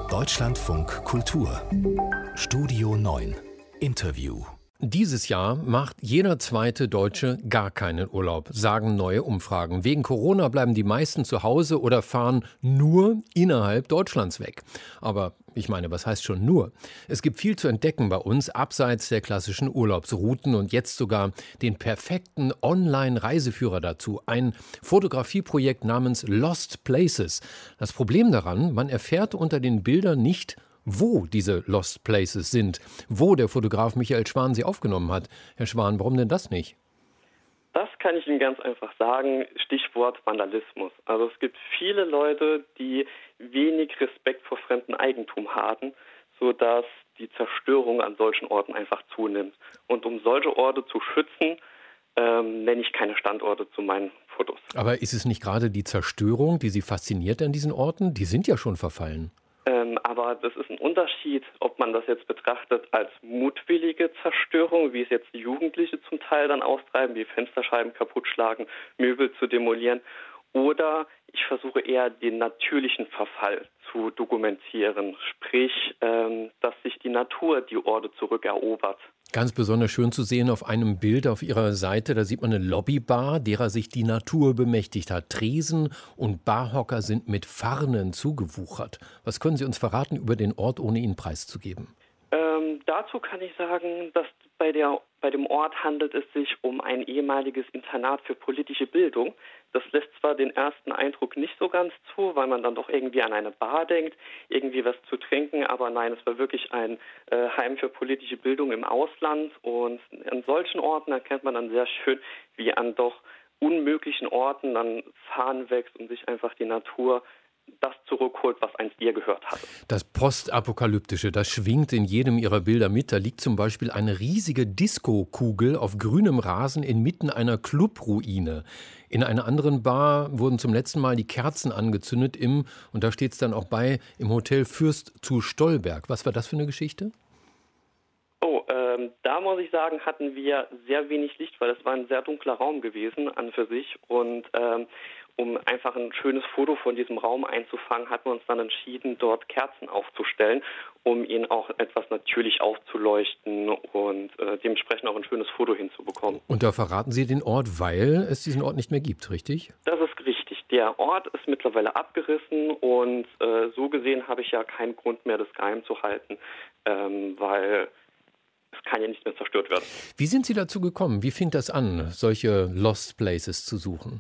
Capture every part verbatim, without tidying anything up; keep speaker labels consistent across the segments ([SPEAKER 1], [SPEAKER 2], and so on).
[SPEAKER 1] Deutschlandfunk Kultur Studio neun Interview.
[SPEAKER 2] Dieses Jahr macht jeder zweite Deutsche gar keinen Urlaub, sagen neue Umfragen. Wegen Corona bleiben die meisten zu Hause oder fahren nur innerhalb Deutschlands weg. Aber ich meine, was heißt schon nur? Es gibt viel zu entdecken bei uns, abseits der klassischen Urlaubsrouten und jetzt sogar den perfekten Online-Reiseführer dazu. Ein Fotografieprojekt namens Lost Places. Das Problem daran, man erfährt unter den Bildern nicht, wo diese Lost Places sind, wo der Fotograf Michael Schwan sie aufgenommen hat. Herr Schwan, warum denn das nicht?
[SPEAKER 3] Das kann ich Ihnen ganz einfach sagen, Stichwort Vandalismus. Also es gibt viele Leute, die wenig Respekt vor fremdem Eigentum haben, sodass die Zerstörung an solchen Orten einfach zunimmt. Und um solche Orte zu schützen, ähm, nenne ich keine Standorte zu meinen Fotos.
[SPEAKER 2] Aber ist es nicht gerade die Zerstörung, die Sie fasziniert an diesen Orten? Die sind ja schon verfallen.
[SPEAKER 3] Ähm, aber das ist ein Unterschied, ob man das jetzt betrachtet als mutwillige Zerstörung, wie es jetzt die Jugendliche zum Teil dann austreiben, wie Fensterscheiben kaputtschlagen, Möbel zu demolieren, oder ich versuche eher den natürlichen Verfall zu dokumentieren, sprich, ähm, dass sich die Natur die Orte zurückerobert.
[SPEAKER 2] Ganz besonders schön zu sehen auf einem Bild auf Ihrer Seite, da sieht man eine Lobbybar, derer sich die Natur bemächtigt hat. Tresen und Barhocker sind mit Farnen zugewuchert. Was können Sie uns verraten über den Ort, ohne ihn preiszugeben?
[SPEAKER 3] Ähm, dazu kann ich sagen, dass bei, der, bei dem Ort handelt es sich um ein ehemaliges Internat für politische Bildung. Das lässt zwar den ersten Eindruck nicht so ganz zu, weil man dann doch irgendwie an eine Bar denkt, irgendwie was zu trinken, aber nein, es war wirklich ein äh, Heim für politische Bildung im Ausland, und an solchen Orten erkennt man dann sehr schön, wie an doch unmöglichen Orten dann Fahnen wächst und sich einfach die Natur das zurückholt, was einst ihr gehört hatte.
[SPEAKER 2] Das Postapokalyptische, das schwingt in jedem Ihrer Bilder mit. Da liegt zum Beispiel eine riesige Disco-Kugel auf grünem Rasen inmitten einer Clubruine. In einer anderen Bar wurden zum letzten Mal die Kerzen angezündet im, und da steht es dann auch bei, im Hotel Fürst zu Stolberg. Was war das für eine Geschichte?
[SPEAKER 3] Oh, ähm, da muss ich sagen, hatten wir sehr wenig Licht, weil es war ein sehr dunkler Raum gewesen an für sich, und ähm, um einfach ein schönes Foto von diesem Raum einzufangen, hatten wir uns dann entschieden, dort Kerzen aufzustellen, um ihn auch etwas natürlich aufzuleuchten und äh, dementsprechend auch ein schönes Foto hinzubekommen.
[SPEAKER 2] Und da verraten Sie den Ort, weil es diesen Ort nicht mehr gibt, richtig?
[SPEAKER 3] Das ist richtig. Der Ort ist mittlerweile abgerissen, und äh, so gesehen habe ich ja keinen Grund mehr, das geheim zu halten, ähm, weil es kann ja nicht mehr zerstört werden.
[SPEAKER 2] Wie sind Sie dazu gekommen? Wie fing das an, solche Lost Places zu suchen?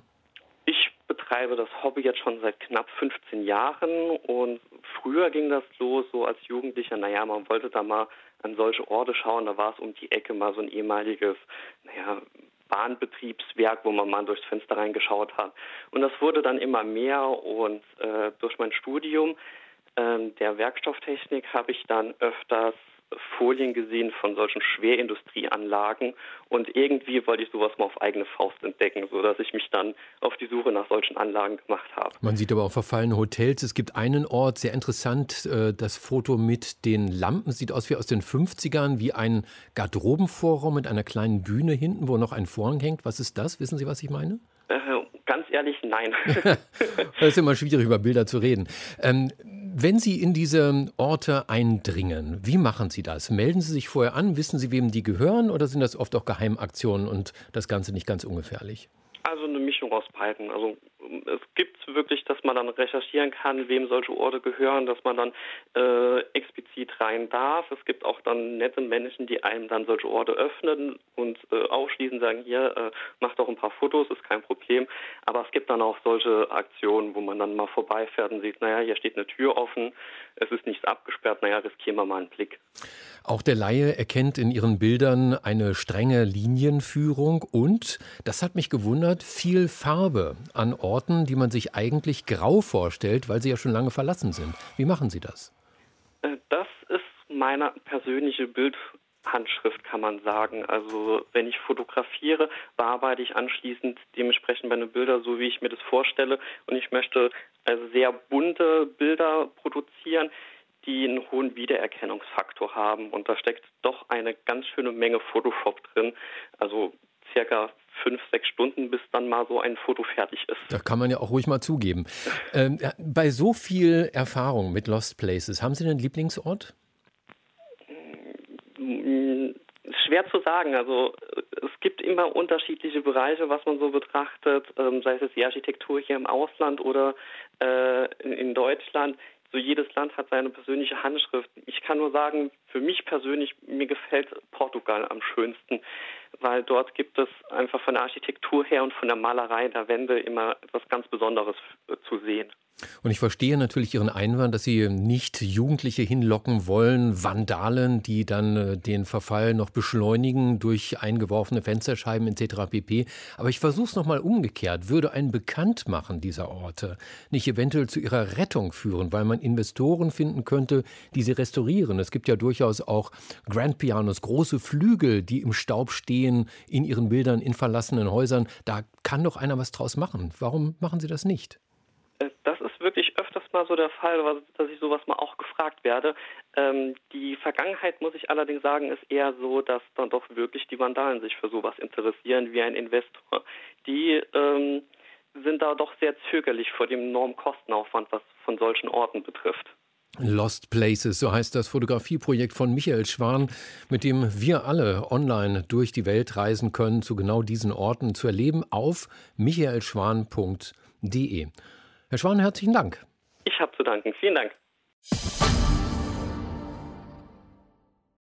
[SPEAKER 3] Ich betreibe das Hobby jetzt schon seit knapp fünfzehn Jahren, und früher ging das los, so als Jugendlicher, naja, man wollte da mal an solche Orte schauen, da war es um die Ecke mal so ein ehemaliges, naja, Bahnbetriebswerk, wo man mal durchs Fenster reingeschaut hat. Und das wurde dann immer mehr, und äh, durch mein Studium äh, der Werkstofftechnik habe ich dann öfters Folien gesehen von solchen Schwerindustrieanlagen, und irgendwie wollte ich sowas mal auf eigene Faust entdecken, sodass ich mich dann auf die Suche nach solchen Anlagen gemacht habe.
[SPEAKER 2] Man sieht aber auch verfallene Hotels. Es gibt einen Ort, sehr interessant, das Foto mit den Lampen sieht aus wie aus den fünfzigern, wie ein Garderobenvorraum mit einer kleinen Bühne hinten, wo noch ein Vorhang hängt. Was ist das? Wissen Sie, was ich meine?
[SPEAKER 3] Äh, ganz ehrlich, nein.
[SPEAKER 2] Das ist immer schwierig, über Bilder zu reden. Ähm, wenn Sie in diese Orte eindringen, wie machen Sie das? Melden Sie sich vorher an? Wissen Sie, wem die gehören? Oder sind das oft auch Geheimaktionen und das Ganze nicht ganz ungefährlich?
[SPEAKER 3] Also eine Mischung aus beiden. Also es gibt wirklich, dass man dann recherchieren kann, wem solche Orte gehören, dass man dann äh, explizit rein darf. Es gibt auch dann nette Menschen, die einem dann solche Orte öffnen und äh, aufschließen, sagen, hier, äh, mach doch ein paar Fotos, ist kein Problem. Aber es gibt dann auch solche Aktionen, wo man dann mal vorbeifährt und sieht, naja, hier steht eine Tür offen, es ist nichts abgesperrt, naja, riskieren wir mal einen Blick.
[SPEAKER 2] Auch der Laie erkennt in Ihren Bildern eine strenge Linienführung und, das hat mich gewundert, viel Farbe an Orten, die man sich eigentlich grau vorstellt, weil sie ja schon lange verlassen sind. Wie machen Sie das?
[SPEAKER 3] Das ist meine persönliche Bildhandschrift, kann man sagen. Also wenn ich fotografiere, bearbeite ich anschließend dementsprechend meine Bilder so, wie ich mir das vorstelle. Und ich möchte also sehr bunte Bilder produzieren, die einen hohen Wiedererkennungsfaktor haben. Und da steckt doch eine ganz schöne Menge Photoshop drin. Also circa fünf, sechs Stunden, bis dann mal so ein Foto fertig ist.
[SPEAKER 2] Da kann man ja auch ruhig mal zugeben. ähm, ja, bei so viel Erfahrung mit Lost Places, haben Sie einen Lieblingsort?
[SPEAKER 3] Schwer zu sagen. Also es gibt immer unterschiedliche Bereiche, was man so betrachtet, ähm, sei es jetzt die Architektur hier im Ausland oder äh, in, in Deutschland. So jedes Land hat seine persönliche Handschrift. Ich kann nur sagen, für mich persönlich, mir gefällt Portugal am schönsten, weil dort gibt es einfach von der Architektur her und von der Malerei der Wände immer etwas ganz Besonderes äh, zu sehen.
[SPEAKER 2] Und ich verstehe natürlich Ihren Einwand, dass Sie nicht Jugendliche hinlocken wollen, Vandalen, die dann äh, den Verfall noch beschleunigen durch eingeworfene Fensterscheiben et cetera pp. Aber ich versuche es nochmal umgekehrt. Würde ein Bekanntmachen dieser Orte nicht eventuell zu ihrer Rettung führen, weil man Investoren finden könnte, die sie restaurieren? Es gibt ja durchaus auch Grand Pianos, große Flügel, die im Staub stehen, in ihren Bildern, in verlassenen Häusern. Da kann doch einer was draus machen. Warum machen Sie das nicht?
[SPEAKER 3] Das ist wirklich öfters mal so der Fall, dass ich sowas mal auch gefragt werde. Ähm, die Vergangenheit, muss ich allerdings sagen, ist eher so, dass dann doch wirklich die Vandalen sich für sowas interessieren wie ein Investor. Die ähm, sind da doch sehr zögerlich vor dem enormen Kostenaufwand, was von solchen Orten betrifft.
[SPEAKER 2] Lost Places, so heißt das Fotografieprojekt von Michael Schwan, mit dem wir alle online durch die Welt reisen können, zu genau diesen Orten zu erleben, auf michael schwan punkt de. Herr Schwan, herzlichen Dank.
[SPEAKER 3] Ich habe zu danken. Vielen Dank.